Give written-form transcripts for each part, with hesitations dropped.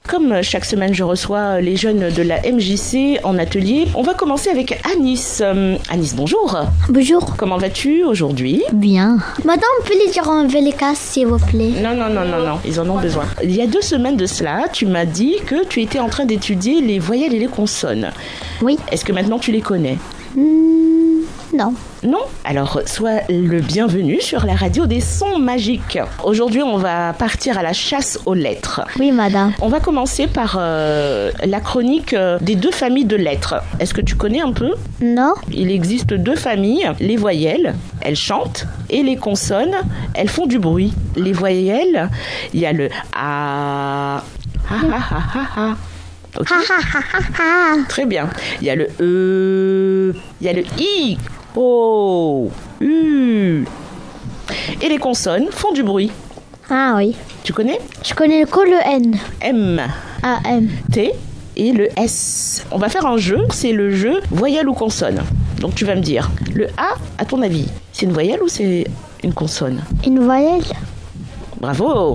Comme chaque semaine, je reçois les jeunes de la MJC en atelier. On va commencer avec Anis. Anis, bonjour. Bonjour. Comment vas-tu aujourd'hui? Bien. Madame, on peut les dire enlever les casques, s'il vous plaît? Non, ils en ont besoin. Il y a 2 semaines de cela, tu m'as dit que tu étais en train d'étudier les voyelles et les consonnes. Oui. Est-ce que maintenant tu les connais? Non. Non? Alors, sois le bienvenu sur la radio des sons magiques. Aujourd'hui, on va partir à la chasse aux lettres. Oui, madame. On va commencer par la chronique des 2 familles de lettres. Est-ce que tu connais un peu? Non. Il existe 2 familles. Les voyelles, elles chantent. Et les consonnes, elles font du bruit. Les voyelles, il y a le A. Ha. Okay. Très bien. Il y a le E. Il y a le I. O. U. Et les consonnes font du bruit. Ah oui. Tu connais? Je connais que le N. M. M. T. Et le S. On va faire un jeu. C'est le jeu voyelle ou consonne. Donc tu vas me dire, le A, à ton avis, c'est une voyelle ou c'est une consonne? Une voyelle. Bravo.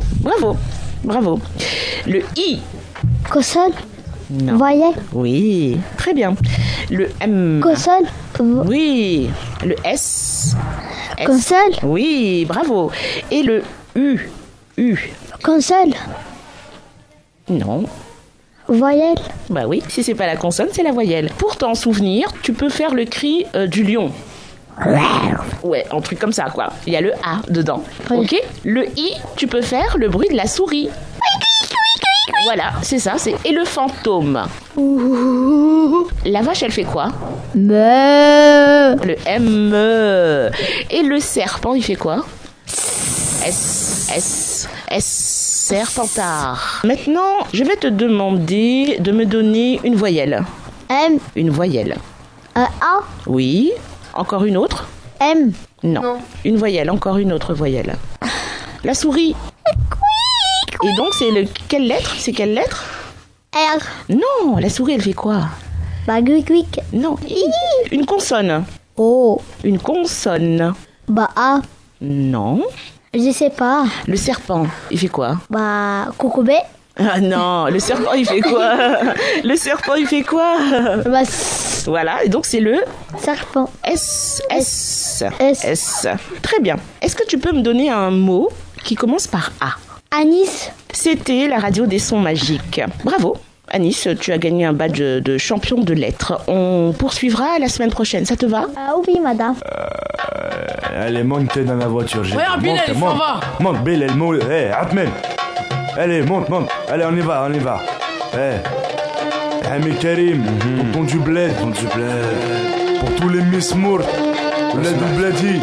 Le I. Consonne. Non. Voyelle. Oui, très bien. Le M. Consonne. Oui. Le S. Consonne. Oui, bravo. Et le U. Consonne. Non. Voyelle. Bah oui, si c'est pas la consonne, c'est la voyelle. Pour t'en souvenir, tu peux faire le cri du lion. Ouais, un truc comme ça, quoi. Il y a le A dedans. Oui. Ok. Le I, tu peux faire le bruit de la souris. Voilà, c'est ça. Et le fantôme. La vache, elle fait quoi? Me. Le M. Et le serpent, il fait quoi? S. Serpentard. Maintenant, je vais te demander de me donner une voyelle. M. Une voyelle. A. Oui. Encore une autre? M. Non. Une voyelle, encore une autre voyelle. La souris. Et donc, quelle lettre? C'est quelle lettre? R. Non, la souris, elle fait quoi? Bah, quick. Non. Une consonne. O. Une consonne. Bah, A. Non. Je sais pas. Le serpent, il fait quoi? Bah, coucoubé. Ah non, le serpent, il fait quoi? Bah, Voilà, et donc c'est le serpent. S. Très bien. Est-ce que tu peux me donner un mot qui commence par A? Anis. C'était la radio des sons magiques. Bravo. Anis, tu as gagné un badge de champion de lettres. On poursuivra la semaine prochaine, ça te va? Oui, madame. Allez, monte dans la voiture. Regarde, Bilal, il s'en va. Monte, Bilal, Atmen. Allez, monte. Allez, on y va. Ami Karim, pour ton du bled. Pour tous les Miss Mourt, bled ou bledi.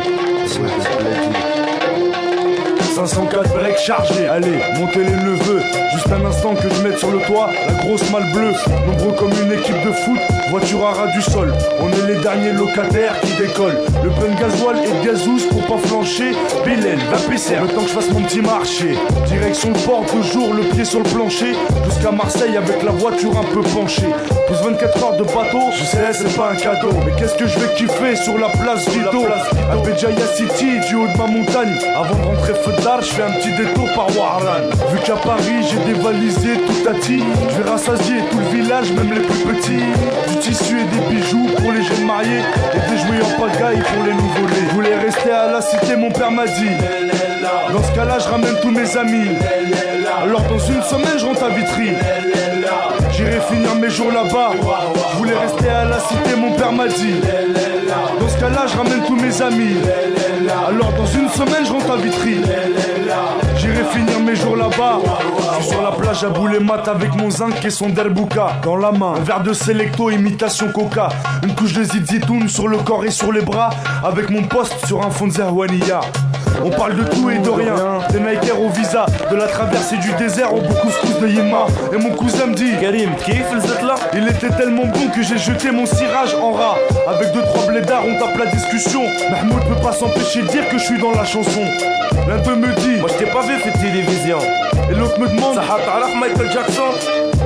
504 breaks chargés. Allez, montez les neveux. Juste un instant que je mette sur le toit la grosse malle bleue. Nombreux comme une équipe de foot, voiture à ras du sol. On est les derniers locataires qui décollent. Le plein de gasoil et de gazouze pour pas flancher. Bilal, va pisser, le temps que je fasse mon petit marché. Direction le port, toujours le pied sur le plancher. Jusqu'à Marseille avec la voiture un peu penchée. Plus 24 heures de bateau, je sais c'est pas un cadeau. Mais qu'est-ce que je vais kiffer sur la place Vido. À Béjaïa City, du haut de ma montagne. Avant de rentrer feu d'art, je fais un petit détour par Warlan. Vu qu'à Paris j'ai dévalisé tout Tati, je vais rassasier tout le village, même les plus petits. Du tissu et des bijoux pour les jeunes mariés, et des jouets en pagaille pour les nouveau-nés. Je voulais rester à la cité, mon père m'a dit. Dans ce cas-là, je ramène tous mes amis. Alors dans une semaine, je rentre à Vitry. J'irai finir mes jours là-bas. Je voulais rester à la cité, mon père m'a dit. Dans ce cas-là, je ramène tous mes amis. Alors dans une semaine, je rentre à Vitry. J'irai finir mes jours là-bas. Je suis sur la plage à Boulet-Mat avec mon zinc et son derbouka dans la main. Un verre de Selecto, imitation coca. Une couche de zizitoun sur le corps et sur les bras. Avec mon poste sur un fond de Zerwania. On parle de tout et de rien. Des Nikers au visa, de la traversée du désert au couscous de Yéma. Et mon cousin me dit Karim, kiff le là. Il était tellement bon que j'ai jeté mon cirage en rat. Avec 2-3 blédards, on tape la discussion. Mahmoud peut pas s'empêcher de dire que je suis dans la chanson. L'un d'eux me dit moi je t'ai pas vu faire télévision. Et l'autre me demande ça t'arraf Michael Jackson.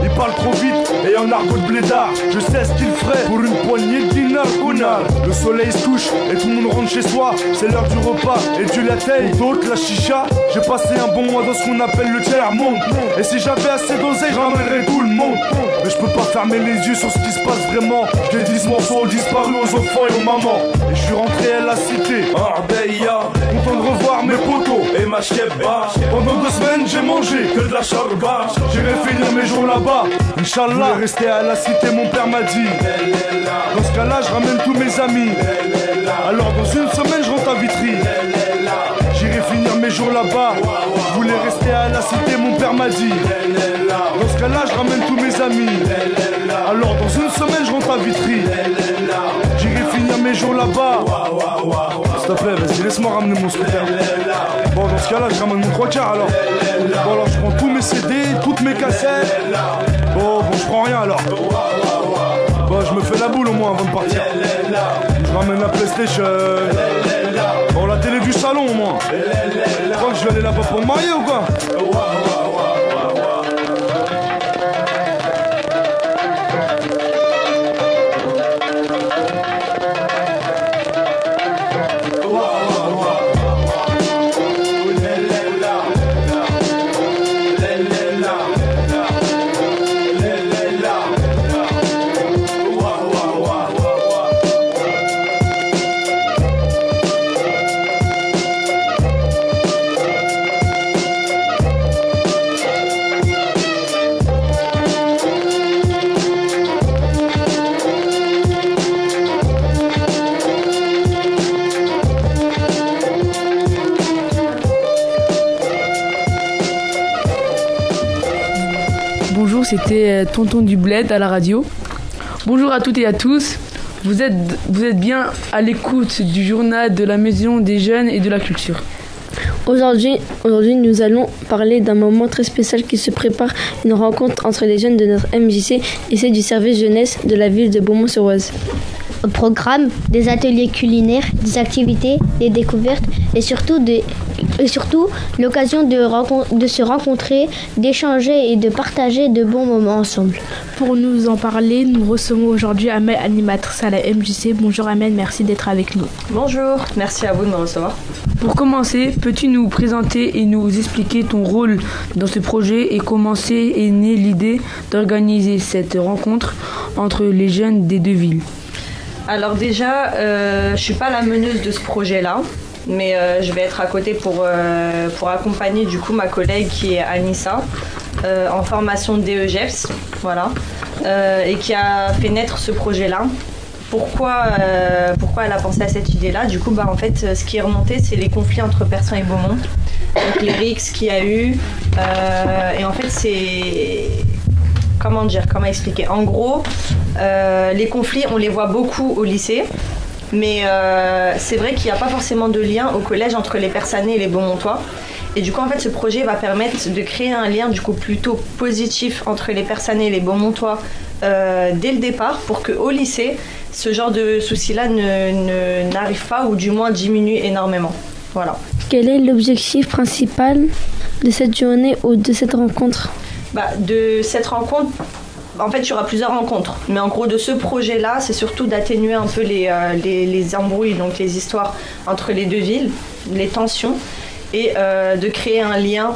Il parle trop vite et en argot de blédard. Je sais ce qu'il ferait pour une poignée de dinars. Le soleil se couche et tout le monde rentre chez soi. C'est l'heure du repas et du latte. D'autres la chicha. J'ai passé un bon mois dans ce qu'on appelle le tiers-monde. Et si j'avais assez d'oseille, je ramènerais tout le monde. Mais je peux pas fermer les yeux sur ce qui se passe vraiment. J'ai 10 morceaux disparus aux enfants et aux mamans. Et je suis rentré à la cité, Arbeya, content de revoir mes potos et ma chebba. Pendant 2 semaines j'ai mangé que de la charba. J'irai finir mes jours là-bas, Inch'Allah. Rester à la cité, mon père m'a dit. Dans ce cas-là je ramène tous mes amis. Alors dans une semaine je rentre à Vitry. J'irai finir mes jours là-bas. Je voulais rester à la cité, mon père m'a dit. Dans ce cas-là je ramène tous mes amis. Alors dans une semaine je rentre à Vitry. J'irai finir mes jours là-bas. S'il te plaît, vas-y, laisse-moi ramener mon scooter. Bon, dans ce cas-là, je ramène mon 3/4 alors. Bon, alors je prends tous mes CD, toutes mes cassettes. Bon, je prends rien alors. Bon, je me fais la boule au moins avant de partir. Je ramène la PlayStation. Bon, la télé du salon au moins. Tu crois que je vais aller là-bas pour me marier ou quoi? Bonjour, c'était Tonton du Bled à la radio. Bonjour à toutes et à tous. Vous êtes bien à l'écoute du journal de la Maison des Jeunes et de la Culture. Aujourd'hui, nous allons parler d'un moment très spécial qui se prépare, une rencontre entre les jeunes de notre MJC et ceux du service jeunesse de la ville de Beaumont-sur-Oise. Au programme, des ateliers culinaires, des activités, des découvertes et surtout l'occasion de se rencontrer, d'échanger et de partager de bons moments ensemble. Pour nous en parler, nous recevons aujourd'hui Amel, animatrice à la MJC. Bonjour Amel, merci d'être avec nous. Bonjour, merci à vous de me recevoir. Pour commencer, peux-tu nous présenter et nous expliquer ton rôle dans ce projet et comment est née l'idée d'organiser cette rencontre entre les jeunes des deux villes? Alors déjà, je suis pas la meneuse de ce projet-là, mais je vais être à côté pour accompagner du coup ma collègue qui est Anissa, en formation DEGEPS, voilà, et qui a fait naître ce projet-là. Pourquoi elle a pensé à cette idée-là? Du coup, en fait, ce qui est remonté, c'est les conflits entre Persan et Beaumont, donc les rixes qu'il y a eu, et en fait, c'est... Comment expliquer? En gros, les conflits, on les voit beaucoup au lycée, mais c'est vrai qu'il n'y a pas forcément de lien au collège entre les Persanais et les Beaumontois. Et du coup, en fait, ce projet va permettre de créer un lien du coup plutôt positif entre les Persanais et les Beaumontois dès le départ, pour qu'au lycée, ce genre de soucis-là n'arrive pas, ou du moins diminue énormément. Voilà. Quel est l'objectif principal de cette journée ou de cette rencontre? De cette rencontre, en fait, il y aura plusieurs rencontres. Mais en gros, de ce projet-là, c'est surtout d'atténuer un peu les embrouilles, donc les histoires entre les deux villes, les tensions, et de créer un lien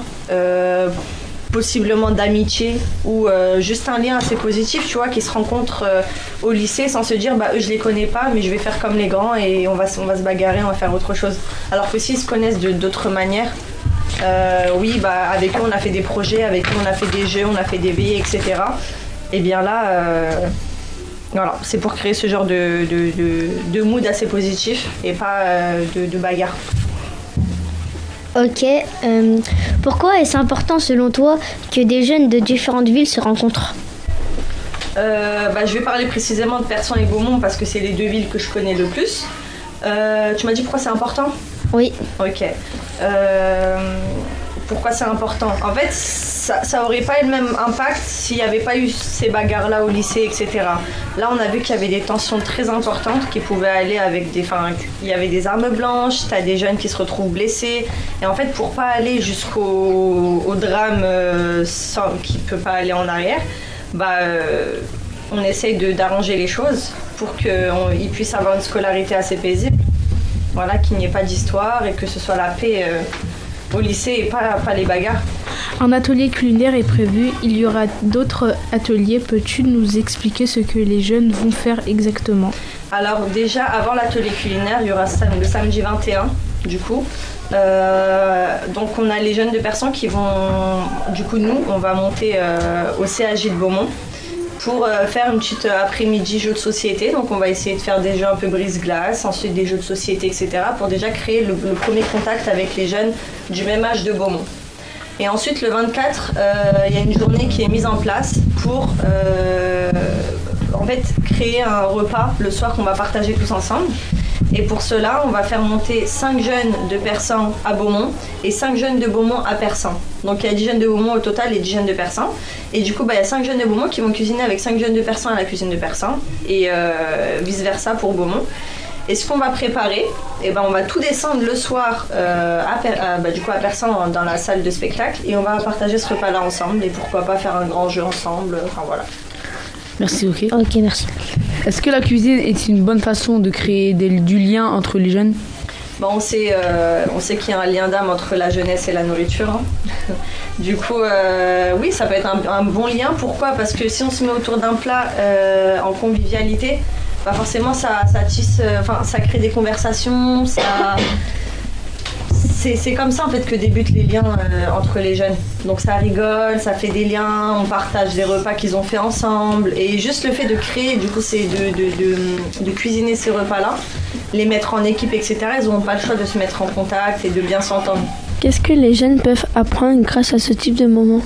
possiblement d'amitié ou juste un lien assez positif, tu vois, qui se rencontrent au lycée sans se dire eux je les connais pas mais je vais faire comme les grands et on va se bagarrer, on va faire autre chose. Alors que s'ils se connaissent d'autres manières, avec eux on a fait des projets, avec eux on a fait des jeux, on a fait des veillées, etc. Et bien là, voilà, c'est pour créer ce genre de mood assez positif et pas de bagarre. Ok, pourquoi est-ce important selon toi que des jeunes de différentes villes se rencontrent? Je vais parler précisément de Persan et Beaumont parce que c'est les deux villes que je connais le plus. Tu m'as dit pourquoi c'est important? Oui. Ok. Pourquoi c'est important? En fait, ça aurait pas eu le même impact s'il n'y avait pas eu ces bagarres-là au lycée, etc. Là, on a vu qu'il y avait des tensions très importantes qui pouvaient aller avec des... Enfin, il y avait des armes blanches, t'as des jeunes qui se retrouvent blessés. Et en fait, pour pas aller jusqu'au drame qui peut pas aller en arrière, on essaye d'arranger les choses pour qu'ils puissent avoir une scolarité assez paisible. Voilà, qu'il n'y ait pas d'histoire et que ce soit la paix au lycée et pas les bagarres. Un atelier culinaire est prévu. Il y aura d'autres ateliers. Peux-tu nous expliquer ce que les jeunes vont faire exactement? Alors déjà, avant l'atelier culinaire, il y aura le samedi 21, du coup. Donc on a les jeunes de Persan qui vont... Du coup, nous, on va monter au CAJ de Beaumont pour faire une petite après-midi jeux de société. Donc on va essayer de faire des jeux un peu brise-glace, ensuite des jeux de société, etc. pour déjà créer le premier contact avec les jeunes du même âge de Beaumont. Et ensuite, le 24, il y a une journée qui est mise en place pour en fait, créer un repas le soir qu'on va partager tous ensemble. Et pour cela, on va faire monter 5 jeunes de Persan à Beaumont et 5 jeunes de Beaumont à Persan. Donc il y a 10 jeunes de Beaumont au total et 10 jeunes de Persan. Et du coup, il y a 5 jeunes de Beaumont qui vont cuisiner avec 5 jeunes de Persan à la cuisine de Persan et vice-versa pour Beaumont. Et ce qu'on va préparer, on va tout descendre le soir à Persan dans la salle de spectacle et on va partager ce repas-là ensemble et pourquoi pas faire un grand jeu ensemble, enfin voilà. Merci, ok. Ok, merci. Est-ce que la cuisine est une bonne façon de créer du lien entre les jeunes? On sait qu'il y a un lien d'âme entre la jeunesse et la nourriture. Hein. Du coup, oui, ça peut être un bon lien. Pourquoi? Parce que si on se met autour d'un plat en convivialité, forcément ça tisse, ça crée des conversations, c'est comme ça en fait que débutent les liens entre les jeunes. Donc ça rigole, ça fait des liens, on partage des repas qu'ils ont fait ensemble et juste le fait de créer, du coup c'est de cuisiner ces repas-là, les mettre en équipe, etc. Ils n'auront pas le choix de se mettre en contact et de bien s'entendre. Qu'est-ce que les jeunes peuvent apprendre grâce à ce type de moment?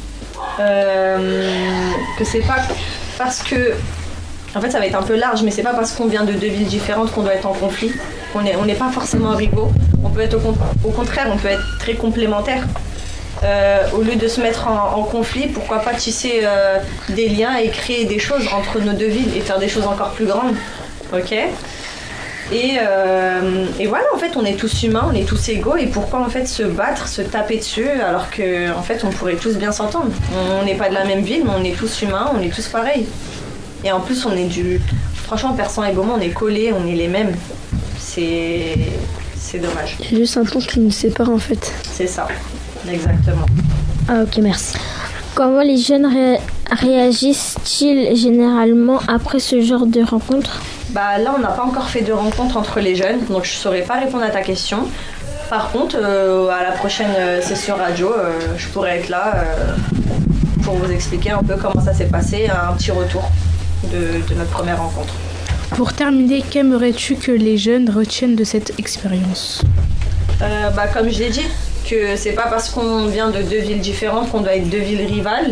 Que c'est pas parce que... En fait, ça va être un peu large, mais c'est pas parce qu'on vient de 2 villes différentes qu'on doit être en conflit. On n'est pas forcément rivaux. On peut être au contraire, on peut être très complémentaires. Au lieu de se mettre en conflit, pourquoi pas tisser des liens et créer des choses entre nos 2 villes et faire des choses encore plus grandes. Ok ? Et voilà, en fait, on est tous humains, on est tous égaux. Et pourquoi en fait se battre, se taper dessus, alors que en fait, on pourrait tous bien s'entendre. On n'est pas de la même ville, mais on est tous humains, on est tous pareils. Et en plus, franchement, Persan et Beaumont, on est collés, on est les mêmes. C'est dommage. Il y a juste un pont qui nous sépare en fait. C'est ça, exactement. Ah, ok, merci. Comment les jeunes réagissent-ils généralement après ce genre de rencontre? Là, on n'a pas encore fait de rencontre entre les jeunes, donc je ne saurais pas répondre à ta question. Par contre, à la prochaine session radio, je pourrais être là pour vous expliquer un peu comment ça s'est passé, un petit retour de notre première rencontre. Pour terminer, qu'aimerais-tu que les jeunes retiennent de cette expérience? Comme je l'ai dit, que c'est pas parce qu'on vient de 2 villes différentes qu'on doit être 2 villes rivales,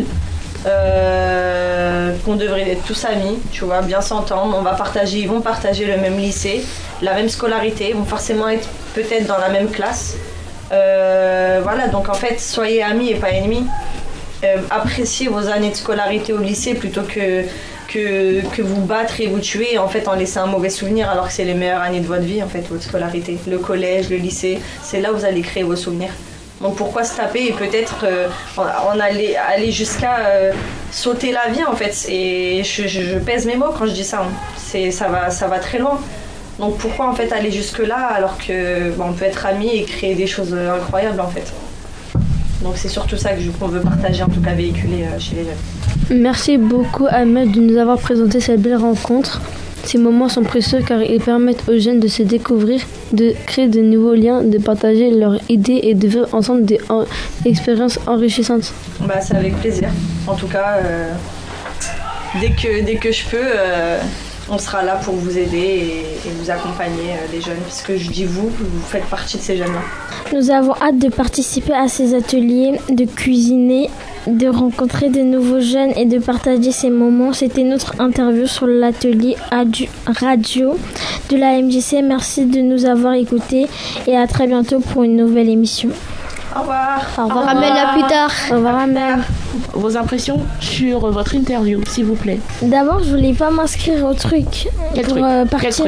qu'on devrait être tous amis, tu vois, bien s'entendre. Ils vont partager le même lycée, la même scolarité, ils vont forcément être peut-être dans la même classe. Voilà, donc en fait, soyez amis et pas ennemis. Appréciez vos années de scolarité au lycée plutôt que vous battre et vous tuer en fait en laissant un mauvais souvenir, alors que c'est les meilleures années de votre vie en fait, votre scolarité, le collège, le lycée, c'est là où vous allez créer vos souvenirs. Donc pourquoi se taper et peut-être aller jusqu'à sauter la vie en fait. Et je pèse mes mots quand je dis ça, ça va très loin. Donc pourquoi en fait aller jusque là alors que on peut être amis et créer des choses incroyables en fait. Donc c'est surtout ça qu'on veut partager, en tout cas véhiculer chez les jeunes. Merci beaucoup Ahmed de nous avoir présenté cette belle rencontre. Ces moments sont précieux car ils permettent aux jeunes de se découvrir, de créer de nouveaux liens, de partager leurs idées et de vivre ensemble des expériences enrichissantes. C'est avec plaisir. En tout cas, dès que je peux, on sera là pour vous aider et vous accompagner les jeunes, puisque je dis vous faites partie de ces jeunes-là. Nous avons hâte de participer à ces ateliers, de cuisiner, de rencontrer de nouveaux jeunes et de partager ces moments. C'était notre interview sur l'atelier radio de la MJC. Merci de nous avoir écoutés et à très bientôt pour une nouvelle émission. Au revoir. Au revoir. Amel, à plus tard. Au revoir, Amel. Vos impressions sur votre interview, s'il vous plaît. D'abord, je voulais pas m'inscrire au truc. Quel truc partir. Quel truc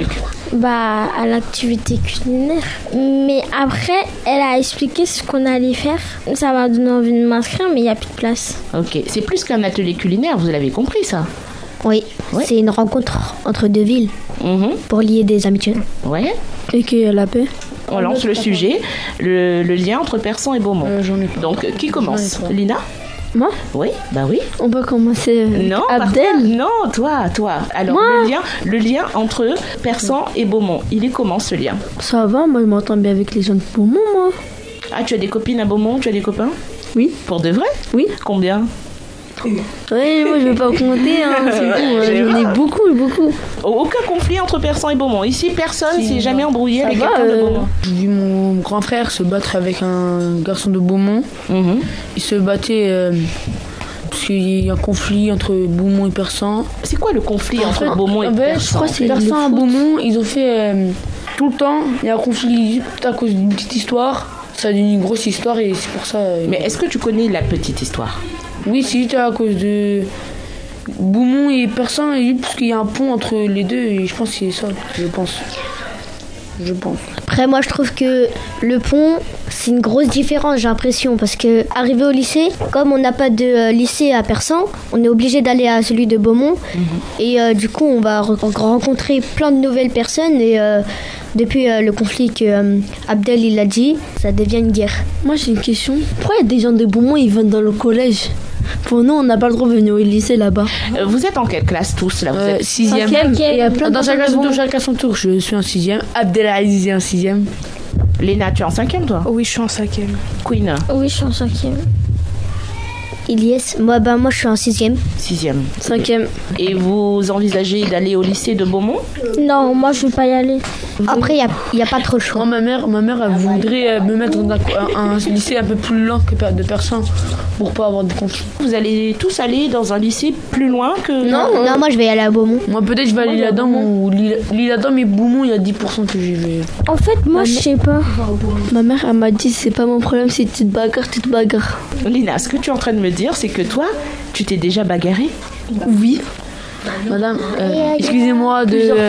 À l'activité culinaire. Mais après, elle a expliqué ce qu'on allait faire. Ça m'a donné envie de m'inscrire, mais il n'y a plus de place. Ok, c'est plus qu'un atelier culinaire, vous l'avez compris ça? Oui, c'est une rencontre entre deux villes pour lier des amitiés. Ouais. Et qu'il y a la paix. On lance le sujet, le lien entre Persan et Beaumont. Donc, qui commence? Lina? Moi? Oui, bah oui. On peut commencer non, Abdel. Non, toi. Alors, moi le lien entre Persan et Beaumont, il est comment ce lien? Ça va, moi je m'entends bien avec les gens de Beaumont, moi. Ah, tu as des copines à Beaumont? Tu as des copains? Oui. Pour de vrai? Oui. Combien? Oui, moi je vais pas compter, c'est bon, j'en ai beaucoup. Aucun conflit entre Persan et Beaumont. Ici, personne s'est jamais embrouillé avec quelqu'un de Beaumont. J'ai vu mon grand frère se battre avec un garçon de Beaumont. Il se battait parce qu'il y a un conflit entre Beaumont et Persan. C'est quoi le conflit entre Beaumont et Persan? Je crois que c'est Persan et Beaumont, ils ont fait tout le temps. Il y a un conflit à cause d'une petite histoire. Ça a donné une grosse histoire et c'est pour ça. Mais est-ce que tu connais la petite histoire? Oui, c'est juste à cause de Beaumont et Persan, parce qu'il y a un pont entre les deux, et je pense que c'est ça, je pense. Après, moi, je trouve que le pont, c'est une grosse différence, j'ai l'impression, parce que arrivé au lycée, comme on n'a pas de lycée à Persan, on est obligé d'aller à celui de Beaumont, et du coup, on va rencontrer plein de nouvelles personnes, et depuis le conflit que Abdel il a dit, ça devient une guerre. Moi, j'ai une question. Pourquoi il y a des gens de Beaumont, ils viennent dans le collège? Pour nous, on n'a pas le droit de venir au lycée là-bas. Vous êtes en quelle classe tous là? Vous êtes 6e. Il y a plein dans chacun son tour. Je suis en 6e. Abdelaziz est en 6e. Léna, tu es en 5e toi? Oui, je suis en 5e. Queen? Oui, je suis en 5e. Ilyes, moi je suis en 6e. 6e. 5e. Et vous envisagez d'aller au lycée de Beaumont? Non, moi je ne veux pas y aller. Après, il n'y a pas trop le choix. Moi, ma mère elle voudrait me mettre dans un lycée un peu plus lent que de Persan pour pas avoir de conflits. Vous allez tous aller dans un lycée plus loin que... Non, moi je vais aller à Beaumont. Moi peut-être je vais aller là-dedans ou là-dedans, mais Beaumont il y a 10% que j'y vais. En fait, moi je sais pas. Ma mère elle m'a dit c'est pas mon problème, si tu te bagarres. Lina, ce que tu es en train de me dire, c'est que toi, tu t'es déjà bagarrée? Oui. Madame, excusez-moi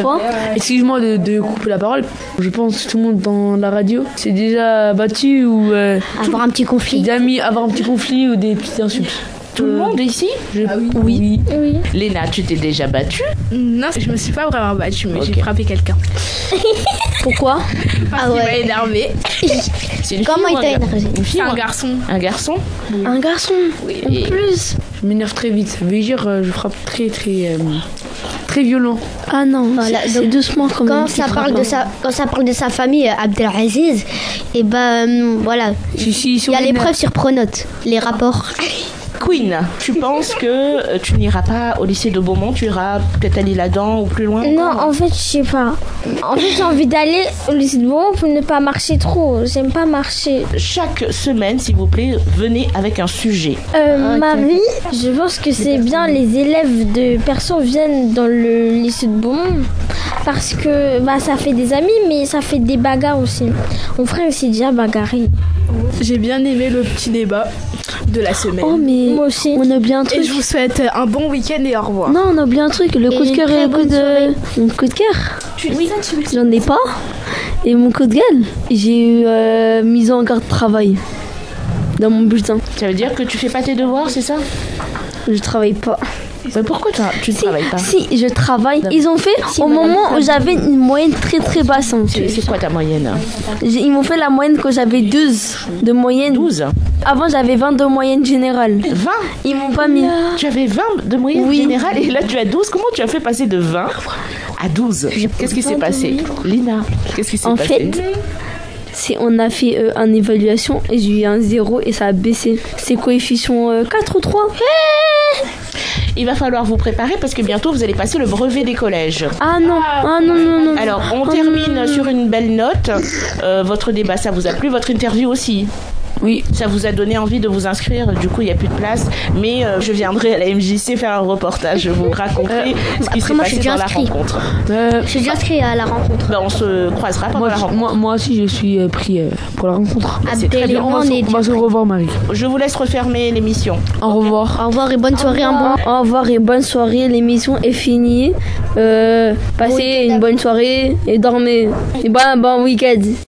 de couper la parole. Je pense que tout le monde dans la radio s'est déjà battu ou avoir un petit conflit. Des amis, avoir un petit conflit ou des petites insultes. Tout le monde ici? Oui. Léna, tu t'es déjà battue? Non, je me suis pas vraiment battue, mais j'ai frappé quelqu'un. Pourquoi? Parce qu'il m'a énervé. Comment il t'a énervé? C'est un garçon. Un garçon? Un garçon? Oui. En plus. Je m'énerve très vite. Ça veut dire je frappe très violent. Ah non, voilà, c'est doucement quand même. Quand ça parle de sa famille, Abdelaziz, et voilà. Il y a les preuves sur Pronote, les rapports. Queen, tu penses que tu n'iras pas au lycée de Beaumont, tu iras peut-être aller là-dedans ou plus loin? Non, en fait, je sais pas. En fait, j'ai envie d'aller au lycée de Beaumont pour ne pas marcher trop. J'aime pas marcher. Chaque semaine, s'il vous plaît, venez avec un sujet. Marie, je pense que c'est bien les élèves de Persan viennent dans le lycée de Beaumont parce que ça fait des amis, mais ça fait des bagarres aussi. Mon frère s'est déjà bagarré. J'ai bien aimé le petit débat de la semaine. Oh mais moi aussi. On a oublié un truc. Et je vous souhaite un bon week-end et au revoir. Non, on a oublié un truc. Le coup de cœur et mon coup de cœur. Oui, j'en ai pas. Et mon coup de gueule, j'ai eu mise en garde de travail dans mon bulletin. Ça veut dire que tu fais pas tes devoirs, c'est ça? Je travaille pas. Mais pourquoi tu ne travailles pas? Si, je travaille. Ils ont fait au moment où j'avais une moyenne très très basse. C'est quoi ta moyenne? Ils m'ont fait la moyenne quand j'avais 12 de moyenne. 12? Avant j'avais 20 de moyenne générale. 20? Ils m'ont pas mis. Tu avais 20 de moyenne générale et là tu as 12. Comment tu as fait passer de 20 à 12? Qu'est-ce qui s'est passé? Lina, qu'est-ce qui s'est passé? En fait, on a fait une évaluation et j'ai eu un 0 et ça a baissé. C'est coefficient 4 ou 3. Il va falloir vous préparer parce que bientôt vous allez passer le brevet des collèges. Ah non. Alors on termine sur une belle note. Votre débat ça vous a plu, votre interview aussi? Oui. Ça vous a donné envie de vous inscrire. Du coup, il n'y a plus de place. Mais je viendrai à la MJC faire un reportage. Je vous raconterai ce qui s'est passé dans la rencontre. Je suis déjà inscrit à la rencontre. On se croisera pendant la rencontre. Moi aussi, je suis pris pour la rencontre. C'est très bien. On va se revoir, Marie. Je vous laisse refermer l'émission. Au revoir. Au revoir et bonne soirée. Au revoir et bonne soirée. L'émission est finie. Passez une bonne soirée et dormez. Et bon week-end.